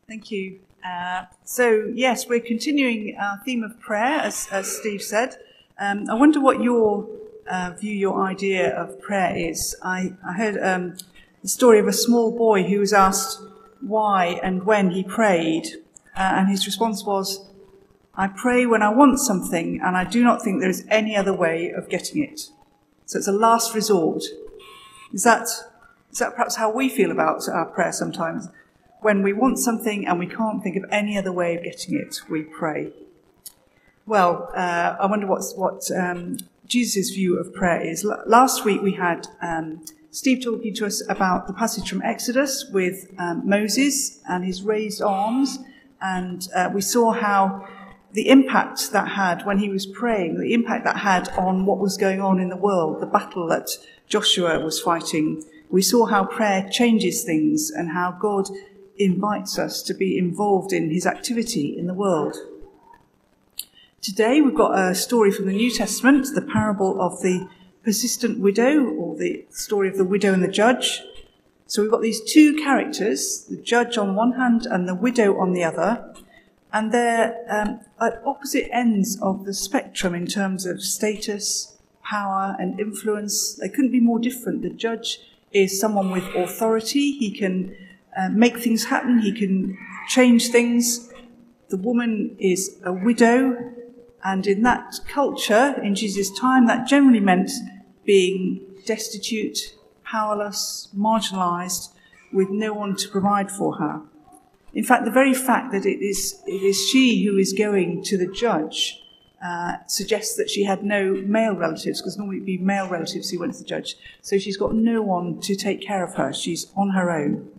Thank you. So, yes, we're continuing our theme of prayer, as Steve said. I wonder what your your idea of prayer is. I heard the story of a small boy who was asked why and when he prayed, and his response was, "I pray when I want something, and I do not think there is any other way of getting it." So it's a last resort. Is that perhaps how we feel about our prayer sometimes? When we want something and we can't think of any other way of getting it, we pray. Well, I wonder what Jesus' view of prayer is. Last week we had Steve talking to us about the passage from Exodus with Moses and his raised arms, and we saw how the impact that had when he was praying, the impact that had on what was going on in the world, the battle that Joshua was fighting. We saw how prayer changes things and how God invites us to be involved in his activity in the world. Today we've got a story from the New Testament, the parable of the persistent widow, or the story of the widow and the judge. So we've got these two characters, the judge on one hand and the widow on the other, and they're at opposite ends of the spectrum in terms of status, power and influence. They couldn't be more different. The judge is someone with authority. He can make things happen. He can change things. The woman is a widow. And in that culture, in Jesus' time, that generally meant being destitute, powerless, marginalised, with no one to provide for her. In fact, the very fact that it is she who is going to the judge suggests that she had no male relatives, because normally it'd be male relatives who went to the judge. So she's got no one to take care of her. She's on her own.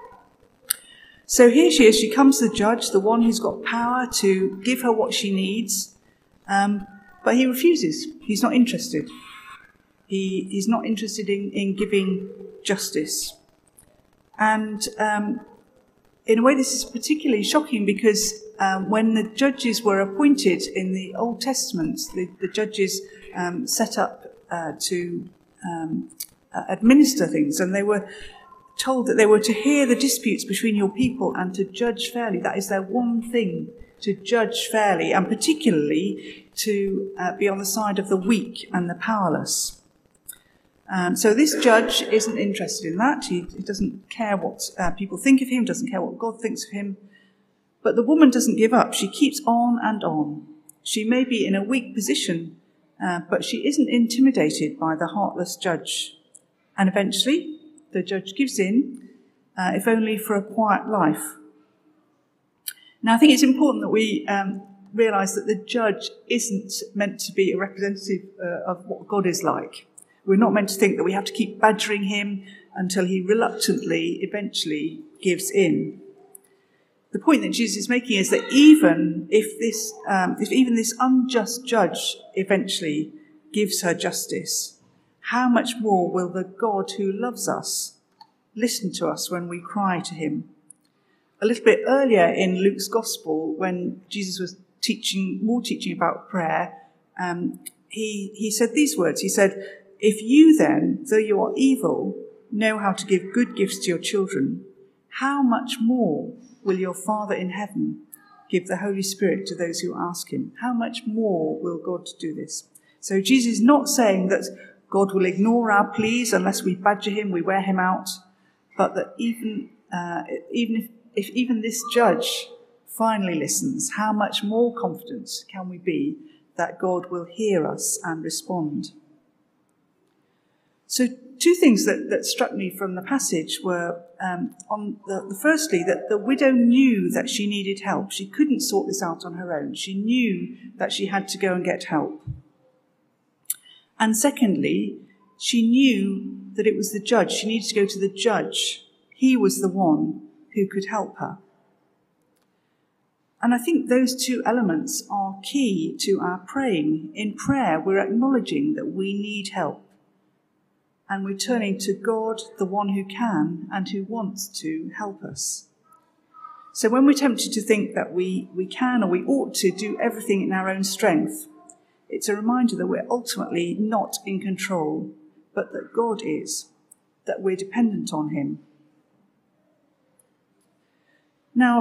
So here she is. She comes to the judge, the one who's got power to give her what she needs, but he refuses. He's not interested. He's not interested in giving justice. And in a way, this is particularly shocking because when the judges were appointed in the Old Testament, the judges set up to administer things, and they were told that they were to hear the disputes between your people and to judge fairly. That is their one thing, to judge fairly, and particularly to be on the side of the weak and the powerless. So this judge isn't interested in that. He doesn't care what people think of him, doesn't care what God thinks of him. But the woman doesn't give up. She keeps on and on. She may be in a weak position, but she isn't intimidated by the heartless judge. And eventually, the judge gives in, if only for a quiet life. Now, I think it's important that we realise that the judge isn't meant to be a representative of what God is like. We're not meant to think that we have to keep badgering him until he reluctantly, eventually gives in. The point that Jesus is making is that even if this unjust judge eventually gives her justice, how much more will the God who loves us listen to us when we cry to him? A little bit earlier in Luke's Gospel, when Jesus was teaching about prayer, he said these words. He said, "If you then, though you are evil, know how to give good gifts to your children, how much more will your Father in heaven give the Holy Spirit to those who ask him?" How much more will God do this? So Jesus is not saying that God will ignore our pleas unless we badger him, we wear him out, but that even if this judge finally listens, how much more confident can we be that God will hear us and respond? So two things that struck me from the passage were, firstly, that the widow knew that she needed help. She couldn't sort this out on her own. She knew that she had to go and get help. And secondly, she knew that it was the judge. She needed to go to the judge. He was the one who could help her. And I think those two elements are key to our praying. In prayer, we're acknowledging that we need help. And we're turning to God, the one who can and who wants to help us. So when we're tempted to think that we can or we ought to do everything in our own strength, it's a reminder that we're ultimately not in control, but that God is, that we're dependent on him. Now,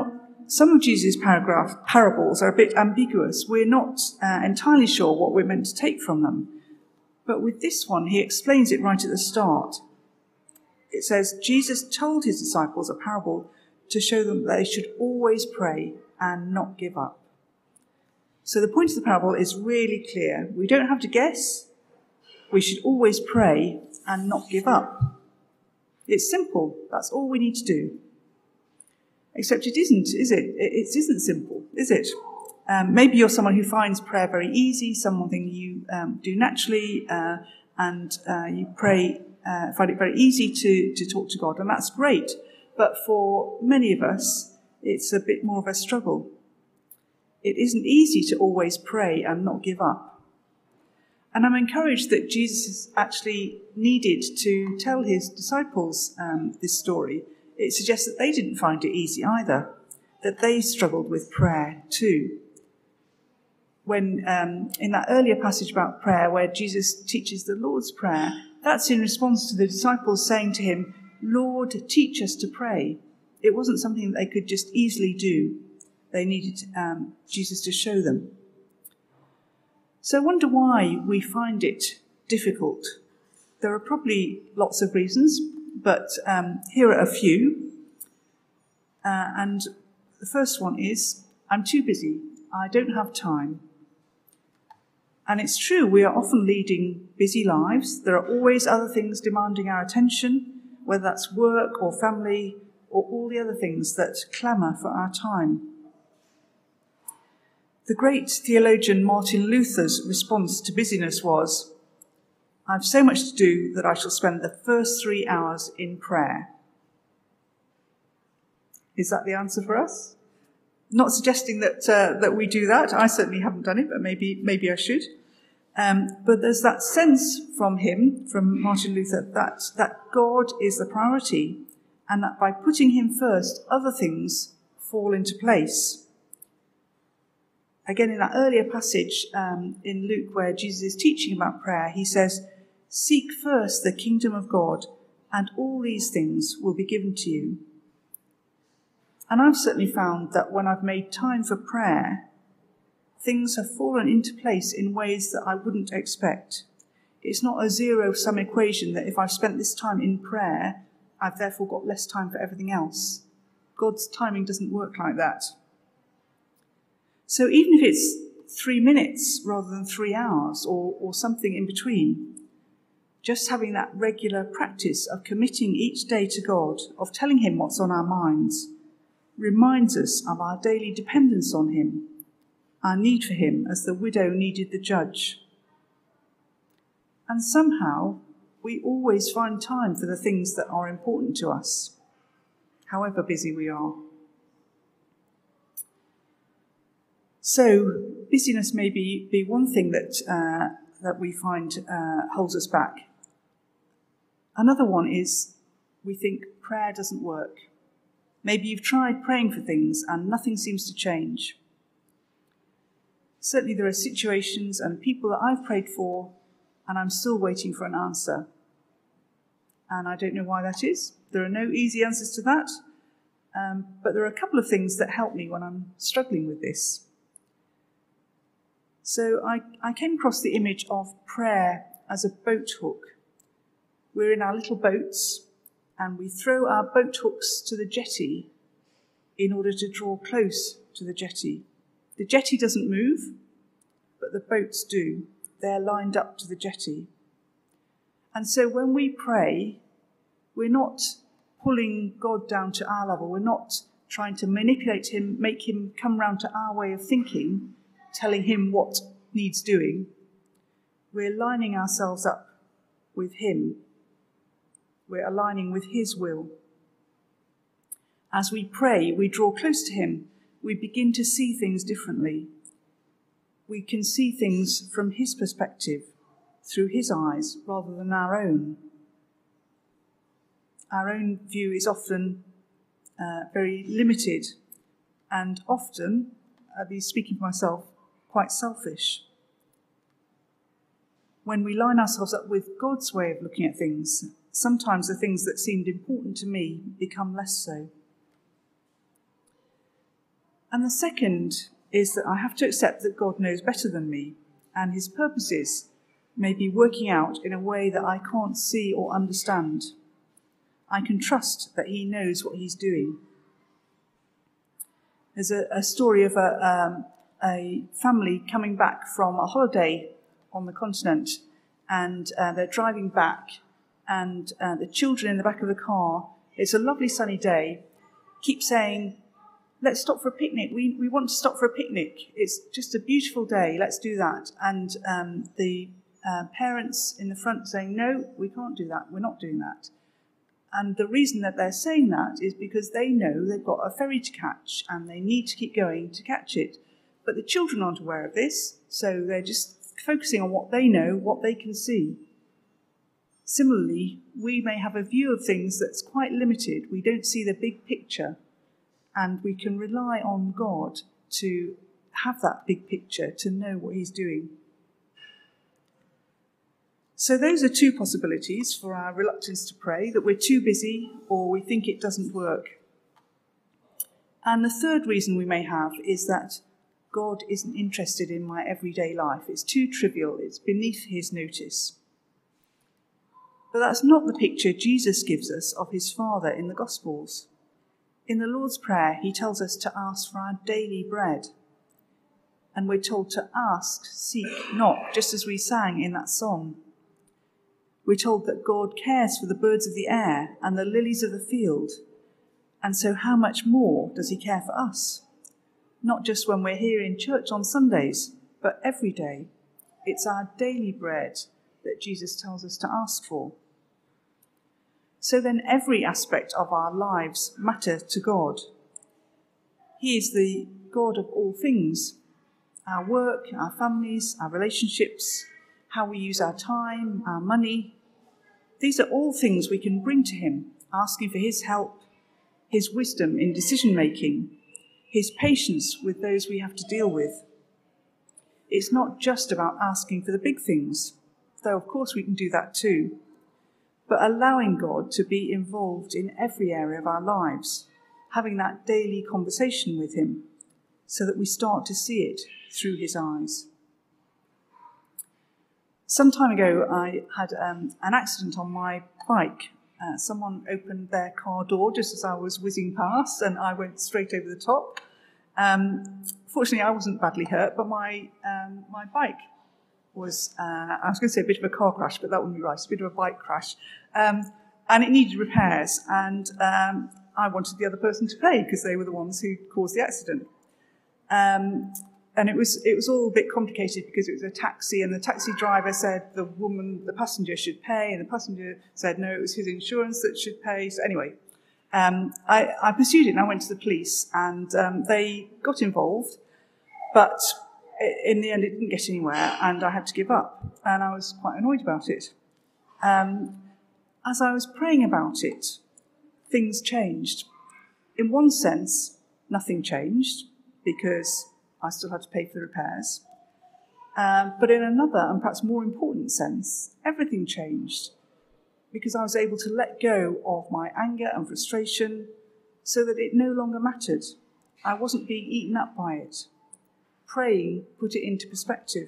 some of Jesus' parables are a bit ambiguous. We're not entirely sure what we're meant to take from them. But with this one, he explains it right at the start. It says, Jesus told his disciples a parable to show them that they should always pray and not give up. So the point of the parable is really clear. We don't have to guess. We should always pray and not give up. It's simple. That's all we need to do. Except it isn't, is it? It isn't simple, is it? Maybe you're someone who finds prayer very easy, something you do naturally, and you pray, find it very easy to talk to God, and that's great. But for many of us, it's a bit more of a struggle. It isn't easy to always pray and not give up. And I'm encouraged that Jesus actually needed to tell his disciples this story. It suggests that they didn't find it easy either, that they struggled with prayer too. When in that earlier passage about prayer where Jesus teaches the Lord's Prayer, that's in response to the disciples saying to him, Lord, teach us to pray. It wasn't something that they could just easily do. They needed Jesus to show them. So I wonder why we find it difficult. There are probably lots of reasons, but here are a few. And the first one is, I'm too busy. I don't have time. And it's true, we are often leading busy lives. There are always other things demanding our attention, whether that's work or family or all the other things that clamour for our time. The great theologian Martin Luther's response to busyness was, I've so much to do that I shall spend the first 3 hours in prayer. Is that the answer for us? Not suggesting that we do that. I certainly haven't done it, but maybe I should. But there's that sense from him, from Martin Luther, that God is the priority, and that by putting him first, other things fall into place. Again, in that earlier passage in Luke where Jesus is teaching about prayer, he says, seek first the kingdom of God, and all these things will be given to you. And I've certainly found that when I've made time for prayer, things have fallen into place in ways that I wouldn't expect. It's not a zero-sum equation that if I've spent this time in prayer, I've therefore got less time for everything else. God's timing doesn't work like that. So even if it's 3 minutes rather than 3 hours or something in between, just having that regular practice of committing each day to God, of telling him what's on our minds, reminds us of our daily dependence on him, our need for him as the widow needed the judge. And somehow we always find time for the things that are important to us, however busy we are. So busyness may be one thing that we find holds us back. Another one is we think prayer doesn't work. Maybe you've tried praying for things and nothing seems to change. Certainly there are situations and people that I've prayed for and I'm still waiting for an answer. And I don't know why that is. There are no easy answers to that. But there are a couple of things that help me when I'm struggling with this. So I came across the image of prayer as a boat hook. We're in our little boats and we throw our boat hooks to the jetty in order to draw close to the jetty. The jetty doesn't move, but the boats do. They're lined up to the jetty. And so when we pray, we're not pulling God down to our level. We're not trying to manipulate him, make him come round to our way of thinking, telling him what needs doing. We're lining ourselves up with him. We're aligning with his will. As we pray, we draw close to him. We begin to see things differently. We can see things from his perspective, through his eyes, rather than our own. Our own view is often very limited and often, at least speaking for myself, quite selfish. When we line ourselves up with God's way of looking at things, sometimes the things that seemed important to me become less so. And the second is that I have to accept that God knows better than me, and his purposes may be working out in a way that I can't see or understand. I can trust that he knows what he's doing. There's a story of a family coming back from a holiday on the continent, and they're driving back, and the children in the back of the car, it's a lovely sunny day, keep saying, let's stop for a picnic. We want to stop for a picnic. It's just a beautiful day. Let's do that. And the parents in the front saying, no, we can't do that. We're not doing that. And the reason that they're saying that is because they know they've got a ferry to catch and they need to keep going to catch it. But the children aren't aware of this, so they're just focusing on what they know, what they can see. Similarly, we may have a view of things that's quite limited. We don't see the big picture, and we can rely on God to have that big picture, to know what he's doing. So those are two possibilities for our reluctance to pray, that we're too busy or we think it doesn't work. And the third reason we may have is that God isn't interested in my everyday life. It's too trivial. It's beneath his notice. But that's not the picture Jesus gives us of his Father in the Gospels. In the Lord's Prayer, he tells us to ask for our daily bread. And we're told to ask, seek, knock, just as we sang in that song. We're told that God cares for the birds of the air and the lilies of the field. And so how much more does he care for us? Not just when we're here in church on Sundays, but every day. It's our daily bread that Jesus tells us to ask for. So then every aspect of our lives matter to God. He is the God of all things. Our work, our families, our relationships, how we use our time, our money. These are all things we can bring to him, asking for his help, his wisdom in decision-making, his patience with those we have to deal with. It's not just about asking for the big things, though of course we can do that too, but allowing God to be involved in every area of our lives, having that daily conversation with him, so that we start to see it through his eyes. Some time ago, I had an accident on my bike. Someone opened their car door just as I was whizzing past, and I went straight over the top. Fortunately, I wasn't badly hurt, but my bike was, I was going to say a bit of a car crash, but that wouldn't be right. It's a bit of a bike crash. And it needed repairs, and I wanted the other person to pay because they were the ones who caused the accident. And it was all a bit complicated because it was a taxi, and the taxi driver said the passenger should pay, and the passenger said no, it was his insurance that should pay. So anyway, I pursued it, and I went to the police, and they got involved, but in the end it didn't get anywhere, and I had to give up, and I was quite annoyed about it. As I was praying about it, things changed. In one sense, nothing changed, because I still had to pay for the repairs. But in another, and perhaps more important sense, everything changed, because I was able to let go of my anger and frustration so that it no longer mattered. I wasn't being eaten up by it. Praying put it into perspective.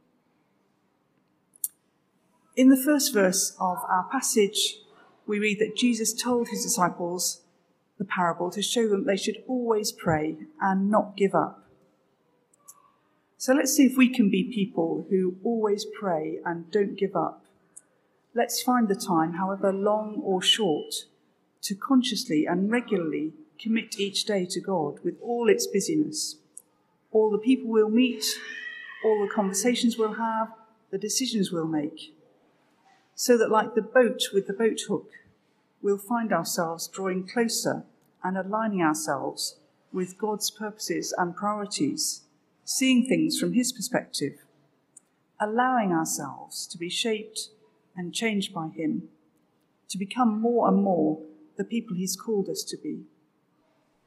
In the first verse of our passage, we read that Jesus told his disciples the parable to show them they should always pray and not give up. So let's see if we can be people who always pray and don't give up. Let's find the time, however long or short, to consciously and regularly commit each day to God with all its busyness, all the people we'll meet, all the conversations we'll have, the decisions we'll make, so that like the boat with the boat hook, we'll find ourselves drawing closer and aligning ourselves with God's purposes and priorities, seeing things from his perspective, allowing ourselves to be shaped and changed by him, to become more and more the people he's called us to be.